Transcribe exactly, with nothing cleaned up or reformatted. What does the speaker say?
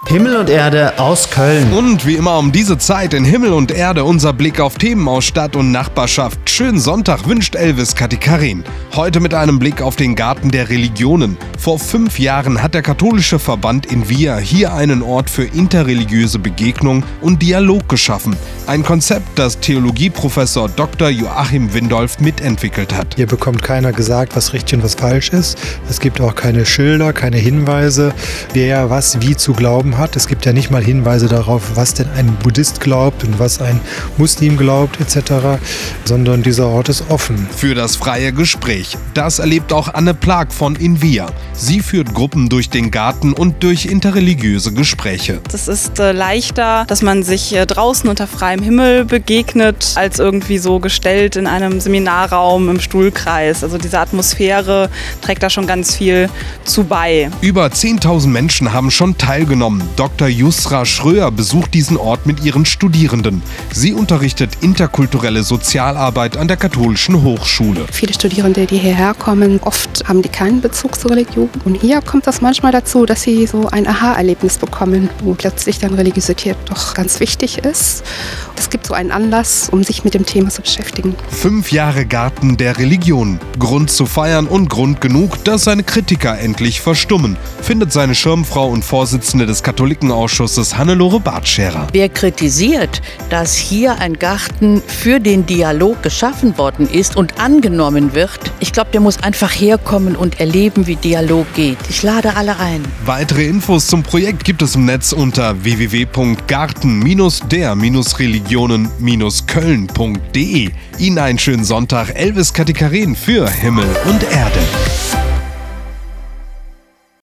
Himmel und Erde aus Köln. Und wie immer um diese Zeit in Himmel und Erde unser Blick auf Themen aus Stadt und Nachbarschaft. Schönen Sonntag wünscht Elvis Katikarin. Heute mit einem Blick auf den Garten der Religionen. Vor fünf Jahren hat der katholische Verband in Via hier einen Ort für interreligiöse Begegnung und Dialog geschaffen. Ein Konzept, das Theologieprofessor Doktor Joachim Windolf mitentwickelt hat. Hier bekommt keiner gesagt, was richtig und was falsch ist. Es gibt auch keine Schilder, keine Hinweise, wer was wie zu glauben hat. Es gibt ja nicht mal Hinweise darauf, was denn ein Buddhist glaubt und was ein Muslim glaubt et cetera, sondern dieser Ort ist offen. Für das freie Gespräch. Das erlebt auch Anne Plag von Invia. Sie führt Gruppen durch den Garten und durch interreligiöse Gespräche. Es ist äh, leichter, dass man sich äh, draußen unter freiem Himmel begegnet, als irgendwie so gestellt in einem Seminarraum im Stuhlkreis. Also diese Atmosphäre trägt da schon ganz viel zu bei. Über zehntausend Menschen haben schon teilgenommen. Doktor Yusra Schröer besucht diesen Ort mit ihren Studierenden. Sie unterrichtet interkulturelle Sozialarbeit an der Katholischen Hochschule. Viele Studierende, die hierher kommen, oft haben die keinen Bezug zur Religion. Und hier kommt das manchmal dazu, dass sie so ein Aha-Erlebnis bekommen, wo plötzlich dann Religiosität doch ganz wichtig ist. Es gibt so einen Anlass, um sich mit dem Thema zu beschäftigen. Fünf Jahre Garten der Religion. Grund zu feiern und Grund genug, dass seine Kritiker endlich verstummen, findet seine Schirmfrau und Vorsitzende des Katholikenausschusses Hannelore Bartscherer. Wer kritisiert, dass hier ein Garten für den Dialog geschaffen worden ist und angenommen wird, ich glaube, der muss einfach herkommen und erleben, wie Dialog geht. Ich lade alle ein. Weitere Infos zum Projekt gibt es im Netz unter w w w punkt garten der religionen köln punkt de. Ihnen einen schönen Sonntag. Elvis Katikarin für Himmel und Erde.